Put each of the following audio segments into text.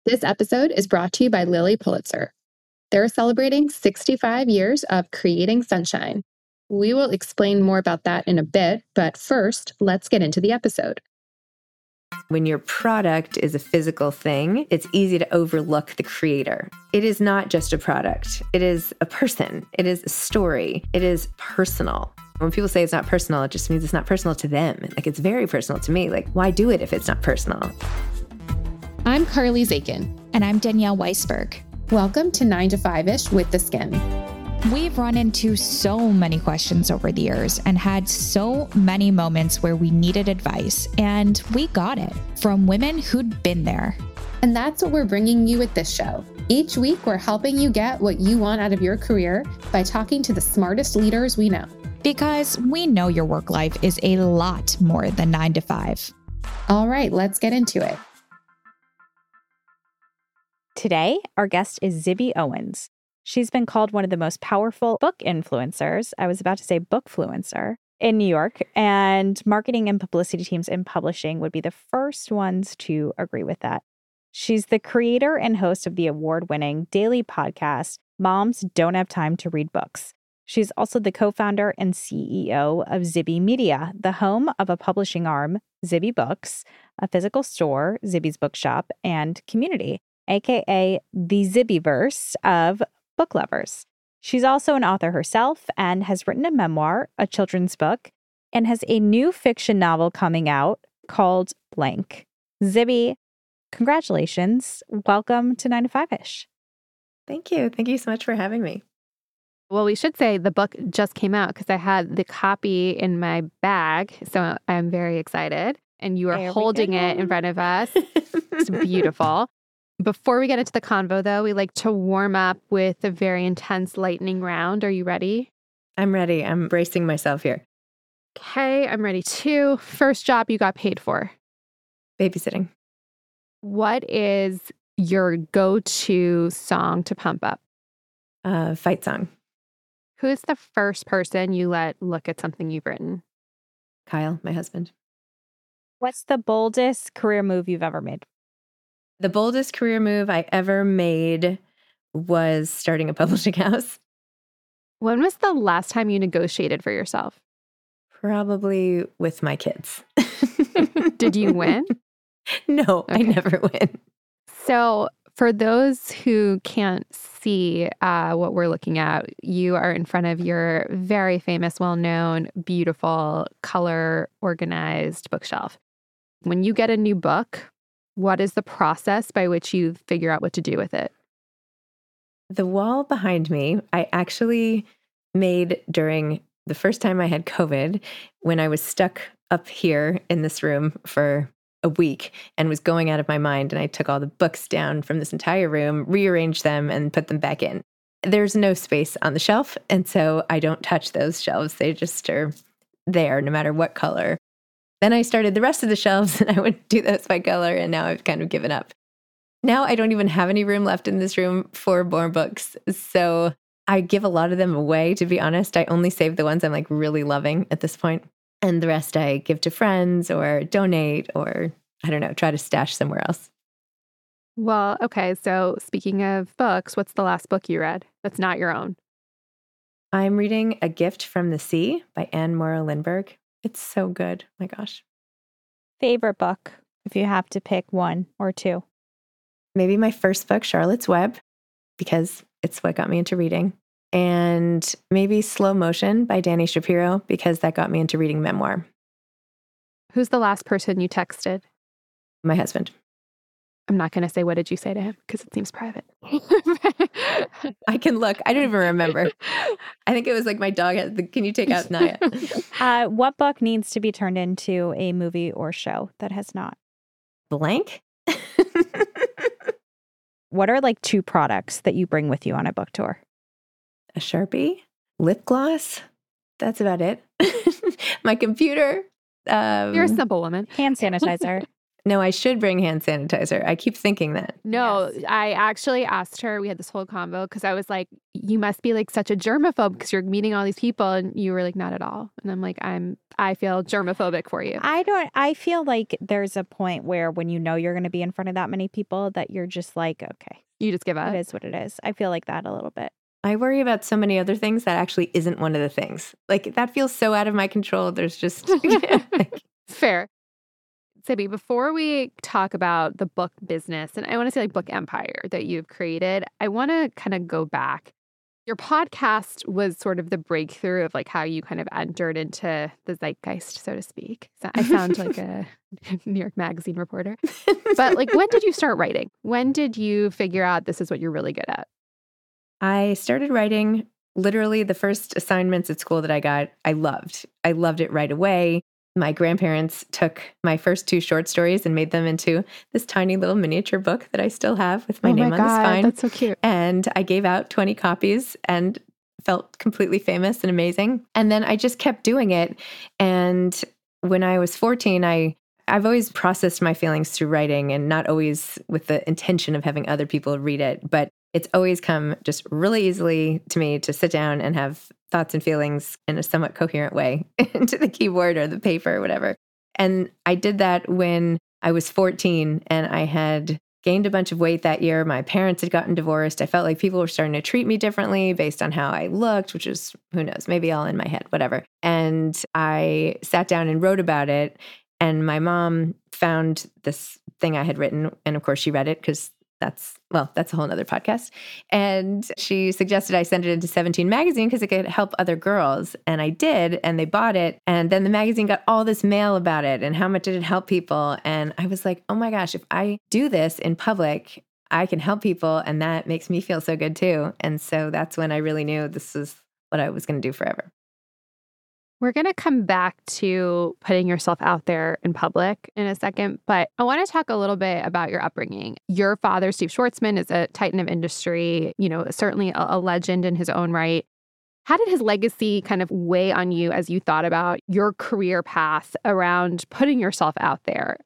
This episode is brought to you by Lilly Pulitzer. They're celebrating 65 years of creating sunshine. We will explain more about that in a bit, but first, let's get into the episode. When your product is a physical thing, it's easy to overlook the creator. It is not just a product. It is a person. It is a story. It is personal. When people say it's not personal, it just means it's not personal to them. Like, it's very personal to me. Like, why do it if it's not personal? I'm Carly Zakin. And I'm Danielle Weisberg. Welcome to 9 to 5-ish with The Skin. We've run into so many questions over the years and had so many moments where we needed advice, and we got it from women who'd been there. And that's what we're bringing you with this show. Each week, we're helping you get what you want out of your career by talking to the smartest leaders we know. Because we know your work life is a lot more than 9 to 5. All right, let's get into it. Today, our guest is Zibby Owens. She's been called one of the most powerful book influencers, I was about to say bookfluencer, in New York, and marketing and publicity teams in publishing would be the first ones to agree with that. She's the creator and host of the award-winning daily podcast, Moms Don't Have Time to Read Books. She's also the co-founder and CEO of Zibby Media, the home of a publishing arm, Zibby Books, a physical store, Zibby's Bookshop, and community, aka the Zibbyverse of book lovers. She's also an author herself and has written a memoir, a children's book, and has a new fiction novel coming out called Blank. Zibby, congratulations. Welcome to 9 to 5-ish. Thank you. Thank you so much for having me. Well, we should say the book just came out because I had the copy in my bag, so I'm very excited. And you are holding it in front of us. It's beautiful. Before we get into the convo, though, we like to warm up with a very intense lightning round. Are you ready? I'm ready. I'm bracing myself here. Okay, I'm ready too. First job you got paid for? Babysitting. What is your go-to song to pump up? Fight song. Who's the first person you let look at something you've written? Kyle, my husband. What's the boldest career move you've ever made? The boldest career move I ever made was starting a publishing house. When was the last time you negotiated for yourself? Probably with my kids. Did you win? No, Okay. I never win. So for those who can't see what we're looking at, you are in front of your very famous, well-known, beautiful, color-organized bookshelf. When you get a new book, what is the process by which you figure out what to do with it? The wall behind me, I actually made during the first time I had COVID, when I was stuck up here in this room for a week and was going out of my mind. And I took all the books down from this entire room, rearranged them, and put them back in. There's no space on the shelf. And so I don't touch those shelves. They just are there no matter what color. Then I started the rest of the shelves and I would do those by color, and now I've kind of given up. Now I don't even have any room left in this room for more books. So I give a lot of them away, to be honest. I only save the ones I'm like really loving at this point. And the rest I give to friends or donate or, I don't know, try to stash somewhere else. Well, okay. So speaking of books, what's the last book you read that's not your own? I'm reading A Gift from the Sea by Anne Morrow Lindbergh. It's so good. My gosh. Favorite book, if you have to pick one or two? Maybe my first book, Charlotte's Web, because it's what got me into reading. And maybe Slow Motion by Dani Shapiro, because that got me into reading memoir. Who's the last person you texted? My husband. I'm not going to say what did you say to him because it seems private. I can look. I don't even remember. I think it was like my dog had the, can you take out Naya? What book needs to be turned into a movie or show that has not? Blank? What are like two products that you bring with you on a book tour? A Sharpie? Lip gloss? That's about it. My computer. You're a simple woman. Hand sanitizer. No, I should bring hand sanitizer. I keep thinking that. No, I actually asked her, we had this whole convo because I was like, you must be like such a germaphobe because you're meeting all these people. And you were like, not at all. And I'm like, I feel germophobic for you. I feel like there's a point where when you know you're going to be in front of that many people that you're just like, okay. You just give up. It is what it is. I feel like that a little bit. I worry about so many other things that actually isn't one of the things. Like that feels so out of my control. There's just Fair. Zibby, before we talk about the book business, and I want to say like book empire that you've created, I want to kind of go back. Your podcast was sort of the breakthrough of like how you kind of entered into the zeitgeist, so to speak. So I sound like a New York Magazine reporter. But like, when did you start writing? When did you figure out this is what you're really good at? I started writing literally the first assignments at school that I got. I loved it right away. My grandparents took my first 2 short stories and made them into this tiny little miniature book that I still have with my name on the spine. That's so cute. And I gave out 20 copies and felt completely famous and amazing. And then I just kept doing it. And when I was 14, I've always processed my feelings through writing, and not always with the intention of having other people read it, but it's always come just really easily to me to sit down and have thoughts and feelings in a somewhat coherent way into the keyboard or the paper or whatever. And I did that when I was 14 and I had gained a bunch of weight that year. My parents had gotten divorced. I felt like people were starting to treat me differently based on how I looked, which is, who knows, maybe all in my head, whatever. And I sat down and wrote about it. And my mom found this thing I had written. And of course, she read it because that's a whole nother podcast. And she suggested I send it into 17 magazine because it could help other girls. And I did, and they bought it. And then the magazine got all this mail about it and how much did it help people. And I was like, oh my gosh, if I do this in public, I can help people. And that makes me feel so good too. And so that's when I really knew this was what I was going to do forever. We're going to come back to putting yourself out there in public in a second, but I want to talk a little bit about your upbringing. Your father, Steve Schwartzman, is a titan of industry, certainly a legend in his own right. How did his legacy kind of weigh on you as you thought about your career path around putting yourself out there?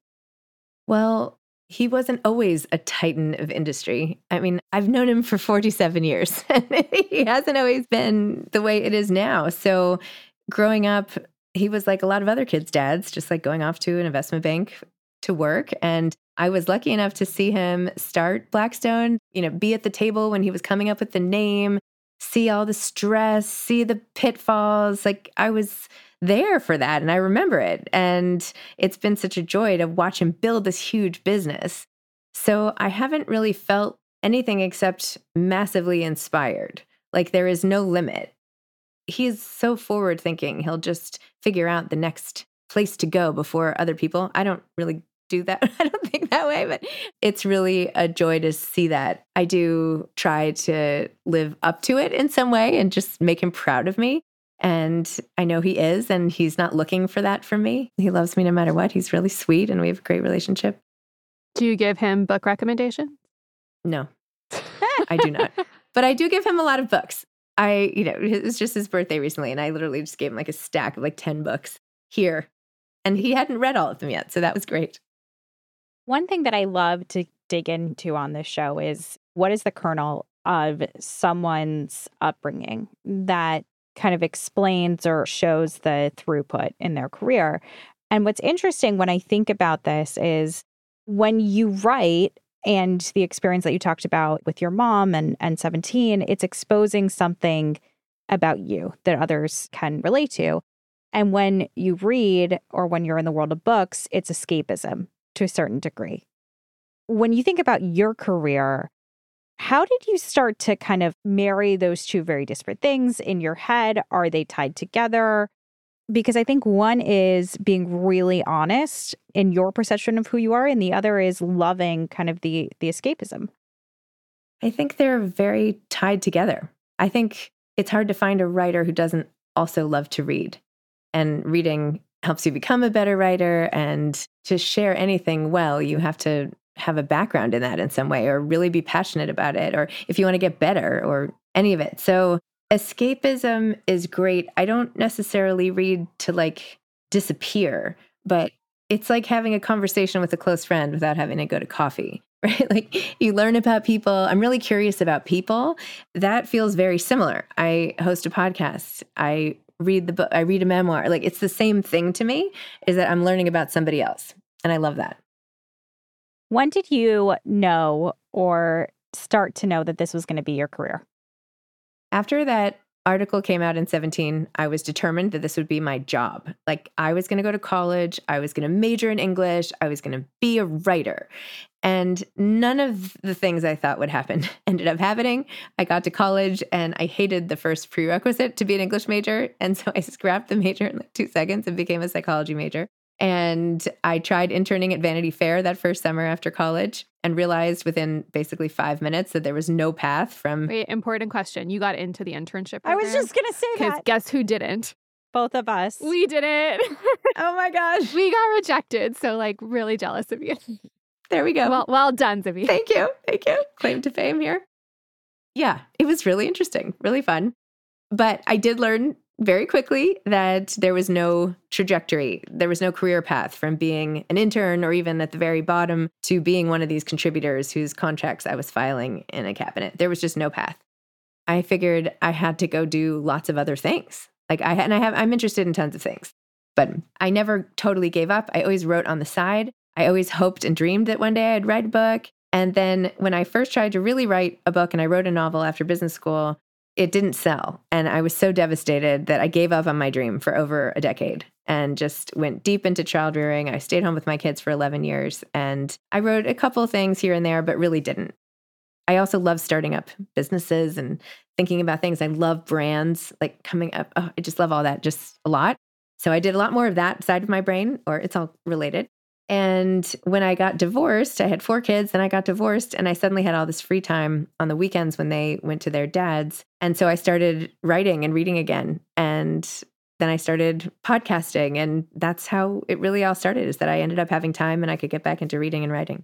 Well, he wasn't always a titan of industry. I mean, I've known him for 47 years, and he hasn't always been the way it is now. So growing up, he was like a lot of other kids' dads, just like going off to an investment bank to work. And I was lucky enough to see him start Blackstone, be at the table when he was coming up with the name, see all the stress, see the pitfalls. Like I was there for that and I remember it. And it's been such a joy to watch him build this huge business. So I haven't really felt anything except massively inspired. Like there is no limit. He's so forward thinking. He'll just figure out the next place to go before other people. I don't really do that. I don't think that way, but it's really a joy to see that. I do try to live up to it in some way and just make him proud of me. And I know he is, and he's not looking for that from me. He loves me no matter what. He's really sweet and we have a great relationship. Do you give him book recommendations? No, I do not. But I do give him a lot of books. It was just his birthday recently, and I literally just gave him like a stack of like 10 books here. And he hadn't read all of them yet, so that was great. One thing that I love to dig into on this show is what is the kernel of someone's upbringing that kind of explains or shows the throughput in their career. And what's interesting when I think about this is when you write, and the experience that you talked about with your mom and 17, it's exposing something about you that others can relate to. And when you read or when you're in the world of books, it's escapism to a certain degree. When you think about your career, how did you start to kind of marry those two very disparate things in your head? Are they tied together? Because I think one is being really honest in your perception of who you are, and the other is loving kind of the escapism. I think they're very tied together. I think it's hard to find a writer who doesn't also love to read. And reading helps you become a better writer. And to share anything well, you have to have a background in that in some way, or really be passionate about it, or if you want to get better, or any of it. So escapism is great. I don't necessarily read to like disappear, but it's like having a conversation with a close friend without having to go to coffee, right? Like you learn about people. I'm really curious about people. That feels very similar. I host a podcast. I read the book. I read a memoir. Like it's the same thing to me, is that I'm learning about somebody else. And I love that. When did you know or start to know that this was going to be your career? After that article came out in 2017, I was determined that this would be my job. Like I was going to go to college. I was going to major in English. I was going to be a writer. And none of the things I thought would happen ended up happening. I got to college and I hated the first prerequisite to be an English major. And so I scrapped the major in like 2 seconds and became a psychology major. And I tried interning at Vanity Fair that first summer after college and realized within basically 5 minutes that there was no path from... Wait, important question. You got into the internship I was program? just going to say Because that. guess who didn't? Both of us. We didn't. Oh my gosh. We got rejected. So like really jealous of you. There we go. Well done, Zibby. Thank you. Thank you. Claim to fame here. Yeah, it was really interesting, really fun. But I did learn very quickly that there was no trajectory. There was no career path from being an intern or even at the very bottom to being one of these contributors whose contracts I was filing in a cabinet. There was just no path. I figured I had to go do lots of other things. I'm interested in tons of things, but I never totally gave up. I always wrote on the side. I always hoped and dreamed that one day I'd write a book. And then when I first tried to really write a book and I wrote a novel after business school, it didn't sell. And I was so devastated that I gave up on my dream for over a decade and just went deep into child rearing. I stayed home with my kids for 11 years and I wrote a couple things here and there, but really didn't. I also love starting up businesses and thinking about things. I love brands, like coming up. Oh, I just love all that just a lot. So I did a lot more of that side of my brain, or it's all related. And when I got divorced, I had 4 kids, then I got divorced, and I suddenly had all this free time on the weekends when they went to their dads. And so I started writing and reading again. And then I started podcasting. And that's how it really all started, is that I ended up having time and I could get back into reading and writing.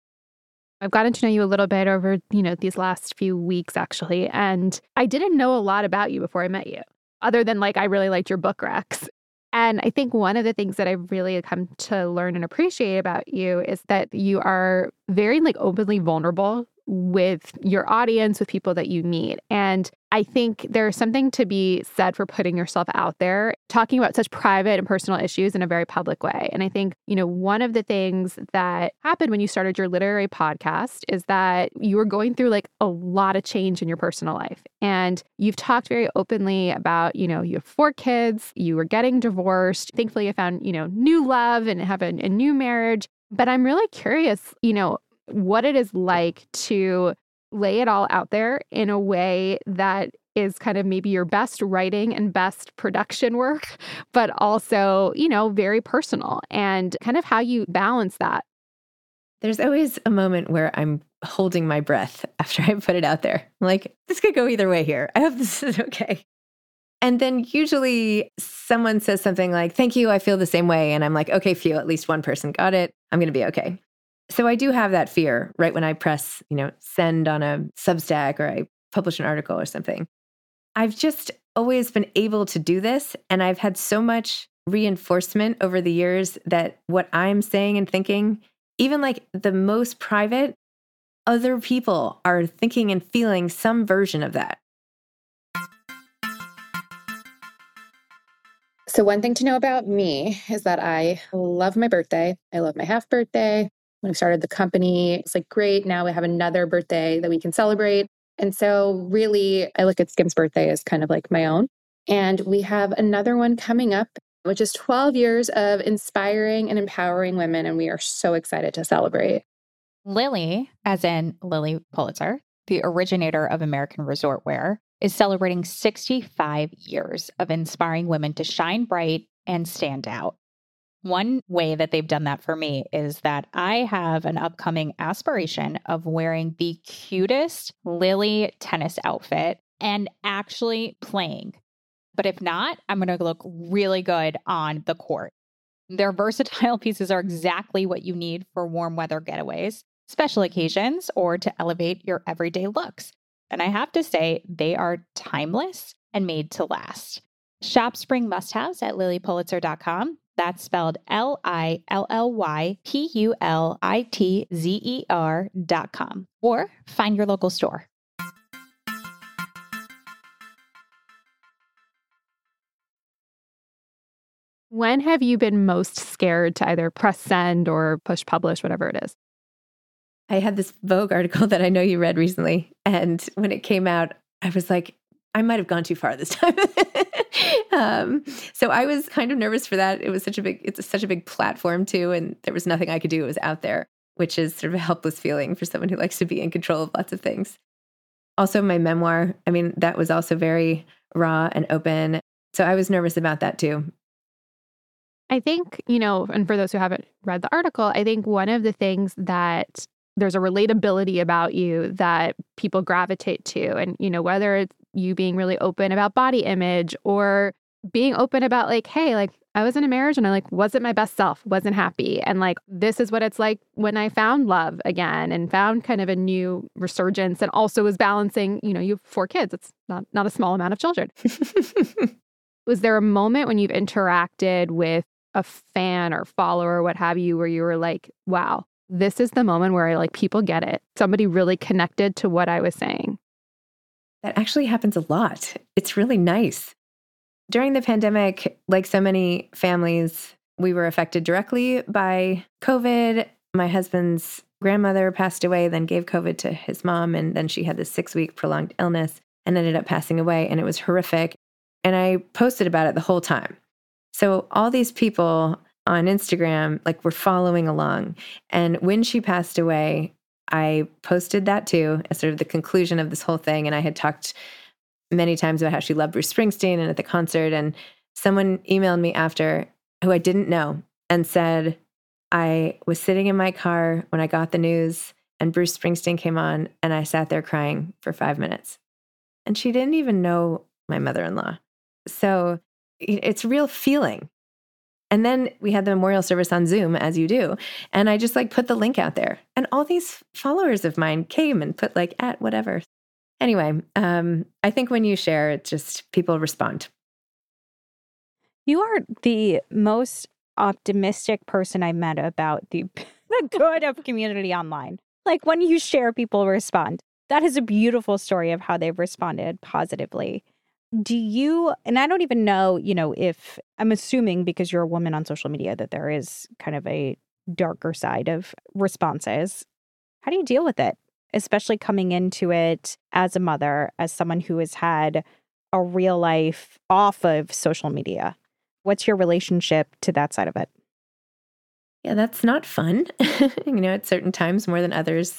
I've gotten to know you a little bit over, these last few weeks, actually. And I didn't know a lot about you before I met you, other than like, I really liked your book recs. And I think one of the things that I've really come to learn and appreciate about you is that you are very like openly vulnerable with your audience, with people that you meet. And I think there's something to be said for putting yourself out there, talking about such private and personal issues in a very public way. And I think, one of the things that happened when you started your literary podcast is that you were going through like a lot of change in your personal life. And you've talked very openly about, you have 4 kids, you were getting divorced. Thankfully, you found, new love and have a new marriage. But I'm really curious, what it is like to lay it all out there in a way that is kind of maybe your best writing and best production work, but also, very personal, and kind of how you balance that. There's always a moment where I'm holding my breath after I put it out there. I'm like, this could go either way here. I hope this is okay. And then usually someone says something like, thank you, I feel the same way. And I'm like, okay, phew, at least one person got it. I'm going to be okay. So I do have that fear right when I press, send on a Substack or I publish an article or something. I've just always been able to do this. And I've had so much reinforcement over the years that what I'm saying and thinking, even like the most private, other people are thinking and feeling some version of that. So one thing to know about me is that I love my birthday. I love my half birthday. When we started the company, it's like, great, now we have another birthday that we can celebrate. And so really, I look at Skim's birthday as kind of like my own. And we have another one coming up, which is 12 years of inspiring and empowering women. And we are so excited to celebrate. Lilly, as in Lilly Pulitzer, the originator of American resort wear, is celebrating 65 years of inspiring women to shine bright and stand out. One way that they've done that for me is that I have an upcoming aspiration of wearing the cutest Lilly tennis outfit and actually playing. But if not, I'm going to look really good on the court. Their versatile pieces are exactly what you need for warm weather getaways, special occasions, or to elevate your everyday looks. And I have to say, they are timeless and made to last. Shop spring must-haves at lillypulitzer.com That's spelled LILLYPULITZER.com, or find your local store. When have you been most scared to either press send or push publish, whatever it is? I had this Vogue article that I know you read recently. And when it came out, I was like, I might have gone too far this time. So I was kind of nervous for that. It's such a big platform too. And there was nothing I could do. It was out there, which is sort of a helpless feeling for someone who likes to be in control of lots of things. Also my memoir, I mean, that was also very raw and open. So I was nervous about that too. I think, and for those who haven't read the article, I think one of the things that there's a relatability about you that people gravitate to. And, whether it's you being really open about body image or being open about like, hey, like I was in a marriage and I wasn't my best self, wasn't happy. And this is what it's like when I found love again and found kind of a new resurgence and also was balancing, you have 4 kids. It's not a small amount of children. Was there a moment when you've interacted with a fan or follower or what have you, where you were like, wow, this is the moment where people get it. Somebody really connected to what I was saying. That actually happens a lot. It's really nice. During the pandemic, like so many families, we were affected directly by COVID. My husband's grandmother passed away, then gave COVID to his mom. And then she had this 6-week prolonged illness and ended up passing away. And it was horrific. And I posted about it the whole time. So all these people on Instagram, were following along. And when she passed away, I posted that too, as sort of the conclusion of this whole thing. And I had talked many times about how she loved Bruce Springsteen and at the concert. And someone emailed me after, who I didn't know, and said, I was sitting in my car when I got the news and Bruce Springsteen came on and I sat there crying for 5 minutes. And she didn't even know my mother-in-law. So it's a real feeling. And then we had the memorial service on Zoom, as you do. And I just put the link out there. And all these followers of mine came and put at whatever. Anyway, I think when you share, it just people respond. You are the most optimistic person I met about the good of community online. When you share, people respond. That is a beautiful story of how they've responded positively. Do you, and I don't even know, if I'm assuming because you're a woman on social media that there is kind of a darker side of responses. How do you deal with it? Especially coming into it as a mother, as someone who has had a real life off of social media. What's your relationship to that side of it? Yeah, that's not fun. At certain times more than others.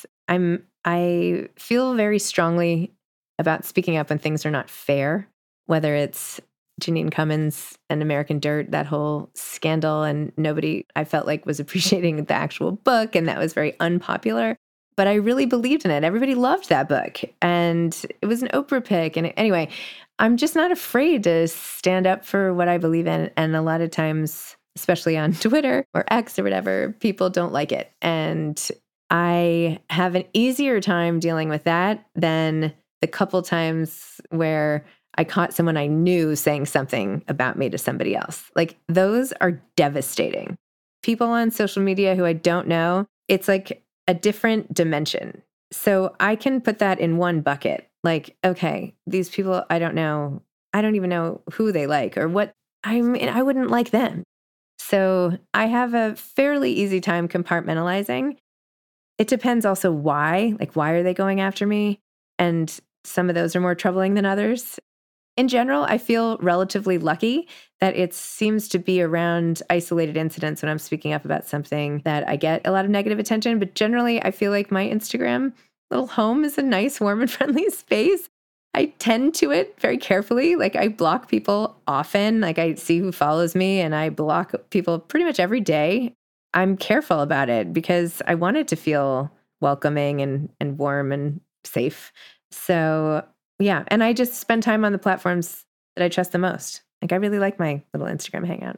I feel very strongly about speaking up when things are not fair, whether it's Janine Cummins and American Dirt, that whole scandal, and nobody, I felt was appreciating the actual book, and that was very unpopular. But I really believed in it. Everybody loved that book, and it was an Oprah pick. And anyway, I'm just not afraid to stand up for what I believe in. And a lot of times, especially on Twitter or X or whatever, people don't like it. And I have an easier time dealing with that than the couple times where I caught someone I knew saying something about me to somebody else. Those are devastating. People on social media who I don't know, it's a different dimension. So I can put that in one bucket. Okay, these people I don't know, I don't even know who they like or what, I wouldn't like them. So I have a fairly easy time compartmentalizing. It depends also why, why are they going after me? And some of those are more troubling than others. In general, I feel relatively lucky that it seems to be around isolated incidents when I'm speaking up about something that I get a lot of negative attention. But generally, I feel like my Instagram little home is a nice, warm, and friendly space. I tend to it very carefully. I block people often. I see who follows me and I block people pretty much every day. I'm careful about it because I want it to feel welcoming and warm and safe. So yeah, and I just spend time on the platforms that I trust the most. I really like my little Instagram hangout.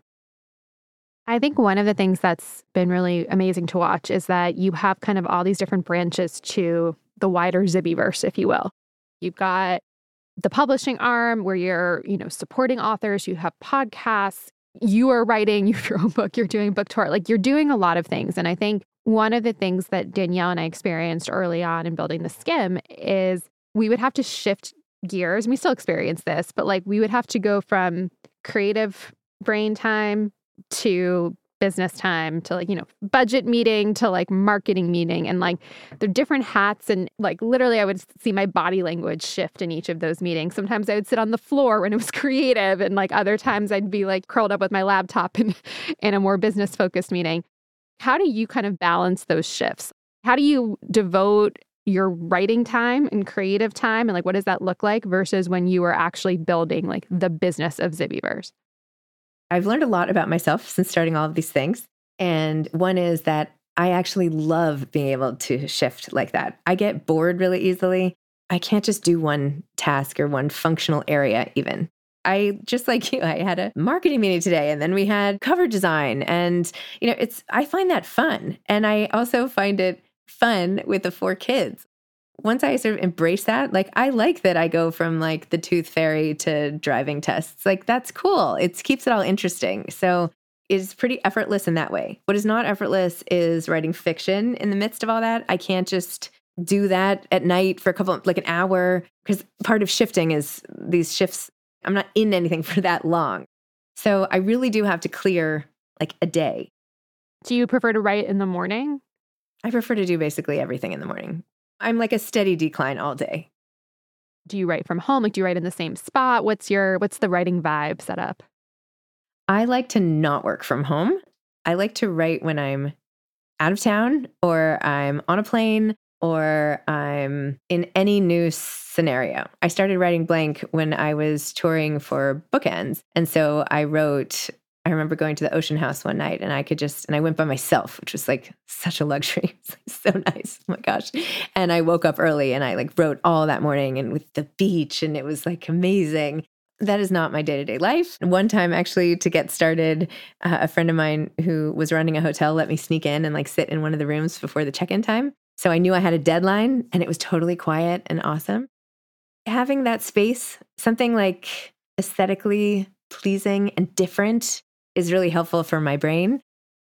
I think one of the things that's been really amazing to watch is that you have kind of all these different branches to the wider Zibbyverse, if you will. You've got the publishing arm where you're, supporting authors. You have podcasts. you are writing your own book, you're doing book tour, like you're doing a lot of things. And I think one of the things that Danielle and I experienced early on in building the Skimm is we would have to shift gears. And we still experience this, but like we would have to go from creative brain time to business time to like, budget meeting to like marketing meeting. And like the different hats and like literally I would see my body language shift in each of those meetings. Sometimes I would sit on the floor when it was creative and like other times I'd be like curled up with my laptop in a more business focused meeting. How do you kind of balance those shifts? How do you devote your writing time and creative time? And like, what does that look like versus when you were actually building like the business of Zibbyverse? I've learned a lot about myself since starting all of these things. And one is that I actually love being able to shift like that. I get bored really easily. I can't just do one task or one functional area even. I, just like you, I had a marketing meeting today and then we had cover design and, I find that fun. And I also find it fun with the 4 kids. Once I sort of embrace that, like I like that I go from like the tooth fairy to driving tests. Like that's cool. It keeps it all interesting. So it's pretty effortless in that way. What is not effortless is writing fiction in the midst of all that. I can't just do that at night for like an hour because part of shifting is these shifts. I'm not in anything for that long. So I really do have to clear like a day. Do you prefer to write in the morning? I prefer to do basically everything in the morning. I'm like a steady decline all day. Do you write from home? Like, do you write in the same spot? What's the writing vibe set up? I like to not work from home. I like to write when I'm out of town or I'm on a plane or I'm in any new scenario. I started writing blank when I was touring for Bookends. And so I remember going to the Ocean House one night and I went by myself, which was like such a luxury. It's like so nice. Oh my gosh. And I woke up early and I like wrote all that morning and with the beach and it was like amazing. That is not my day-to-day life. One time actually to get started, a friend of mine who was running a hotel let me sneak in and like sit in one of the rooms before the check-in time. So I knew I had a deadline and it was totally quiet and awesome. Having that space, something like aesthetically pleasing and different is really helpful for my brain.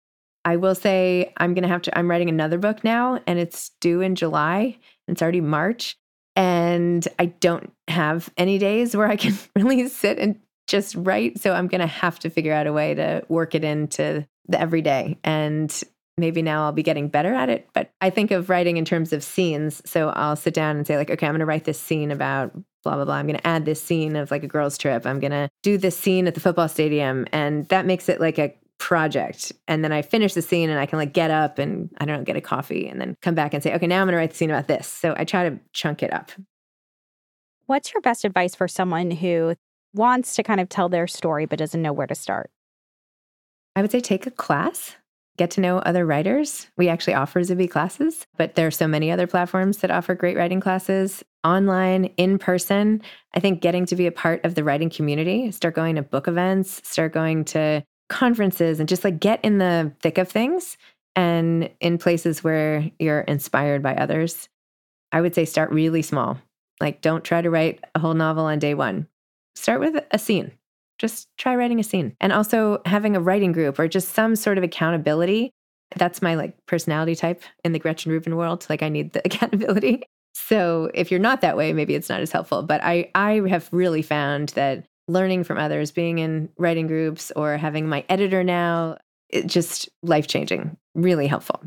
I will say I'm writing another book now and it's due in July. And it's already March. And I don't have any days where I can really sit and just write. So I'm going to have to figure out a way to work it into the everyday. And maybe now I'll be getting better at it. But I think of writing in terms of scenes. So I'll sit down and say like, okay, I'm going to write this scene about blah, blah, blah. I'm going to add this scene of like a girl's trip. I'm going to do this scene at the football stadium. And that makes it like a project. And then I finish the scene and I can like get up and I don't know, get a coffee and then come back and say, okay, now I'm going to write the scene about this. So I try to chunk it up. What's your best advice for someone who wants to kind of tell their story but doesn't know where to start? I would say take a class. Get to know other writers. We actually offer Zibby classes, but there are so many other platforms that offer great writing classes, online, in person. I think getting to be a part of the writing community, start going to book events, start going to conferences, and just like get in the thick of things and in places where you're inspired by others. I would say start really small. Like don't try to write a whole novel on day one. Start with a scene. Just try writing a scene. And also having a writing group or just some sort of accountability. That's my like personality type in the Gretchen Rubin world. Like I need the accountability. So if you're not that way, maybe it's not as helpful. But I have really found that learning from others, being in writing groups or having my editor now, it's just life-changing, really helpful.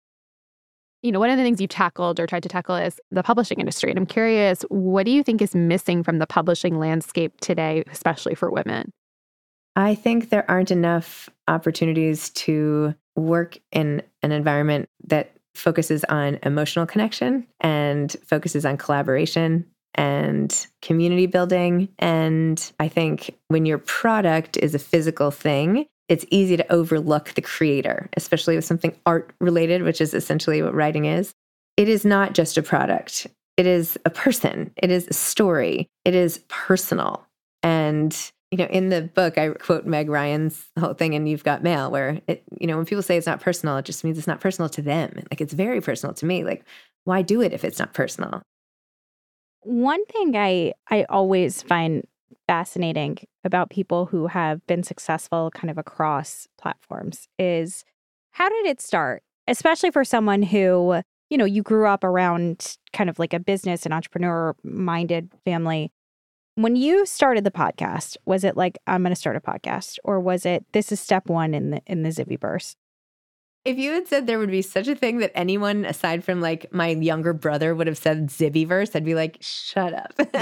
One of the things you've tackled or tried to tackle is the publishing industry. And I'm curious, what do you think is missing from the publishing landscape today, especially for women? I think there aren't enough opportunities to work in an environment that focuses on emotional connection and focuses on collaboration and community building. And I think when your product is a physical thing, it's easy to overlook the creator, especially with something art related, which is essentially what writing is. It is not just a product. It is a person. It is a story. It is personal. And, in the book, I quote Meg Ryan's whole thing in You've Got Mail, where when people say it's not personal, it just means it's not personal to them. Like it's very personal to me. Like, why do it if it's not personal? One thing I always find fascinating about people who have been successful kind of across platforms is how did it start? Especially for someone who, you grew up around kind of like a business and entrepreneur-minded family. When you started the podcast, was it like, I'm going to start a podcast? Or was it, this is step one in the Zibbyverse? If you had said there would be such a thing that anyone aside from like my younger brother would have said Zibbyverse, I'd be like, shut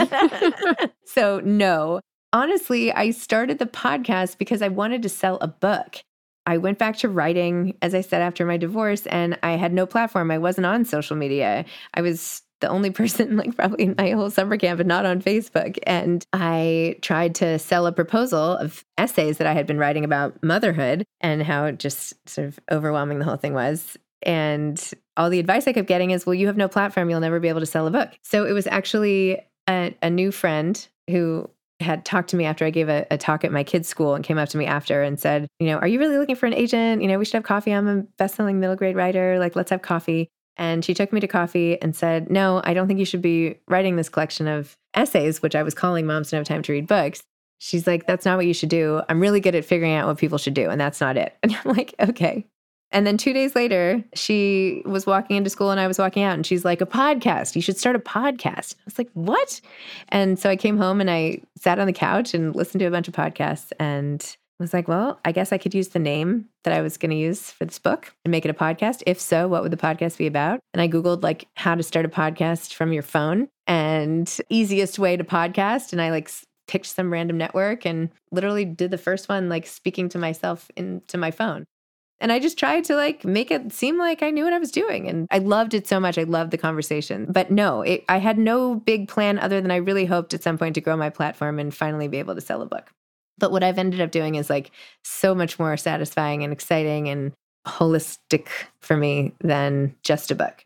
up. So no, honestly, I started the podcast because I wanted to sell a book. I went back to writing, as I said, after my divorce, and I had no platform. I wasn't on social media. I was the only person like probably in my whole summer camp and not on Facebook. And I tried to sell a proposal of essays that I had been writing about motherhood and how just sort of overwhelming the whole thing was. And all the advice I kept getting is, well, you have no platform. You'll never be able to sell a book. So it was actually a new friend who had talked to me after I gave a talk at my kids' school and came up to me after and said, are you really looking for an agent? We should have coffee. I'm a best-selling middle grade writer. Like, let's have coffee. And she took me to coffee and said, no, I don't think you should be writing this collection of essays, which I was calling Moms Don't Have Time to Read Books. She's like, that's not what you should do. I'm really good at figuring out what people should do. And that's not it. And I'm like, okay. And then 2 days later, she was walking into school and I was walking out and she's like, a podcast. You should start a podcast. I was like, what? And so I came home and I sat on the couch and listened to a bunch of podcasts and was like, well, I guess I could use the name that I was going to use for this book and make it a podcast. If so, what would the podcast be about? And I Googled like how to start a podcast from your phone and easiest way to podcast. And I like picked some random network and literally did the first one, like speaking to myself into my phone. And I just tried to like make it seem like I knew what I was doing. And I loved it so much. I loved the conversation. But no, I had no big plan other than I really hoped at some point to grow my platform and finally be able to sell a book. But what I've ended up doing is like so much more satisfying and exciting and holistic for me than just a book.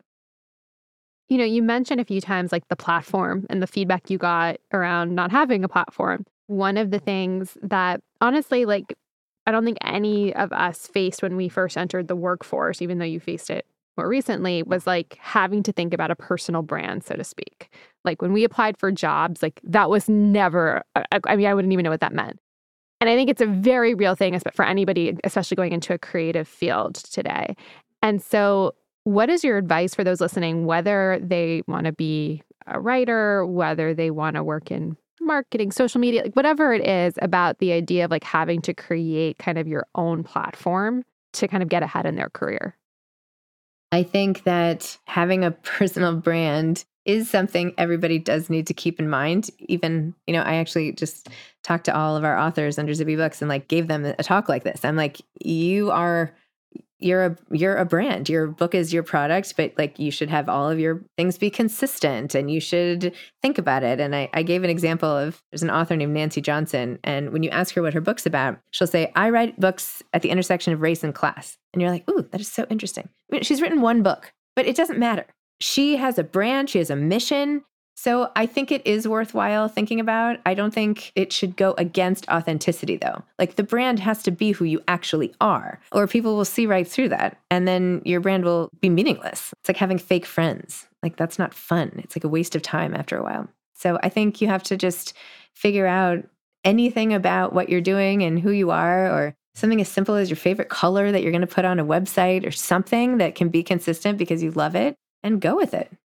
You mentioned a few times like the platform and the feedback you got around not having a platform. One of the things that honestly, like, I don't think any of us faced when we first entered the workforce, even though you faced it more recently, was like having to think about a personal brand, so to speak. Like when we applied for jobs, like that was never, I wouldn't even know what that meant. And I think it's a very real thing for anybody, especially going into a creative field today. And so what is your advice for those listening, whether they want to be a writer, whether they want to work in marketing, social media, like whatever it is, about the idea of like having to create kind of your own platform to kind of get ahead in their career? I think that having a personal brand is something everybody does need to keep in mind. Even, I actually just talked to all of our authors under Zibby Books and like gave them a talk like this. I'm like, you're a brand. Your book is your product, but like you should have all of your things be consistent and you should think about it. And I gave an example of, there's an author named Nancy Johnson. And when you ask her what her book's about, she'll say, I write books at the intersection of race and class. And you're like, ooh, that is so interesting. She's written one book, but it doesn't matter. She has a brand, she has a mission. So I think it is worthwhile thinking about. I don't think it should go against authenticity, though. Like the brand has to be who you actually are, or people will see right through that. And then your brand will be meaningless. It's like having fake friends. Like that's not fun. It's like a waste of time after a while. So I think you have to just figure out anything about what you're doing and who you are, or something as simple as your favorite color that you're going to put on a website or something that can be consistent because you love it, and go with it.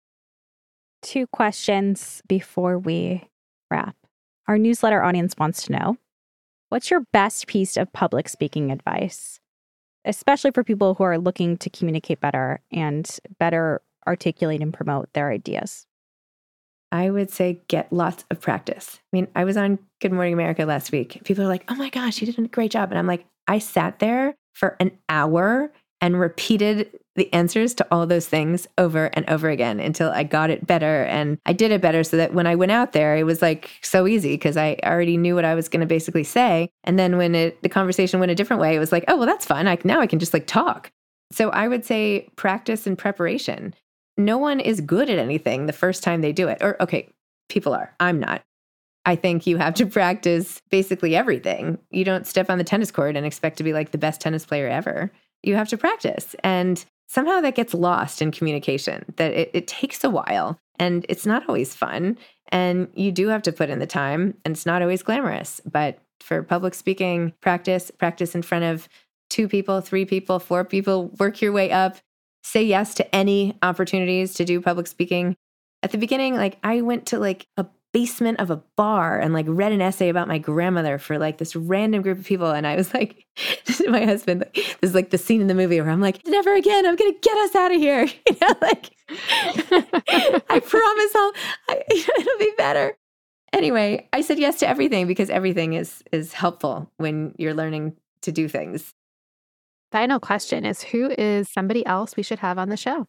2 questions before we wrap. Our newsletter audience wants to know, what's your best piece of public speaking advice, especially for people who are looking to communicate better and better articulate and promote their ideas? I would say get lots of practice. I mean, I was on Good Morning America last week. People are like, oh my gosh, you did a great job. And I'm like, I sat there for an hour and repeated the answers to all those things over and over again until I got it better. And I did it better so that when I went out there, it was like so easy because I already knew what I was going to basically say. And then when the conversation went a different way, it was like, oh, well, that's fun. Now I can just like talk. So I would say practice and preparation. No one is good at anything the first time they do it. Or, okay, people are. I'm not. I think you have to practice basically everything. You don't step on the tennis court and expect to be like the best tennis player ever. You have to practice. And somehow that gets lost in communication, that it takes a while. And it's not always fun. And you do have to put in the time, and it's not always glamorous. But for public speaking, practice in front of 2 people, 3 people, 4 people, work your way up, say yes to any opportunities to do public speaking. At the beginning, like I went to like a basement of a bar and like read an essay about my grandmother for like this random group of people. And I was like, to my husband, this is like the scene in the movie where I'm like, never again, I'm going to get us out of here. You know, like I promise it'll be better. Anyway, I said yes to everything because everything is helpful when you're learning to do things. Final question is, who is somebody else we should have on the show?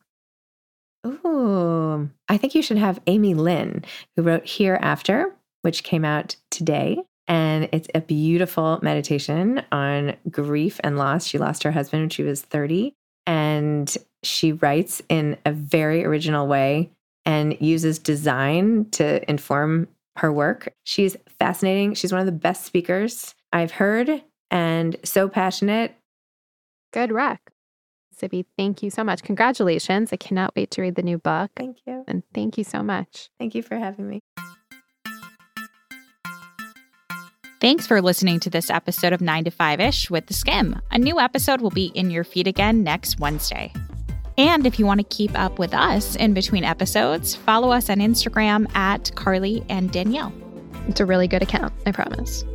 Ooh, I think you should have Amy Lynn, who wrote Hereafter, which came out today. And it's a beautiful meditation on grief and loss. She lost her husband when she was 30. And she writes in a very original way and uses design to inform her work. She's fascinating. She's one of the best speakers I've heard and so passionate. Good rec. Zibby, thank you so much. Congratulations. I cannot wait to read the new book. Thank you. And thank you so much. Thank you for having me. Thanks for listening to this episode of 9 to 5-ish with The Skimm. A new episode will be in your feed again next Wednesday. And if you want to keep up with us in between episodes, follow us on Instagram at Carly and Danielle. It's a really good account, I promise.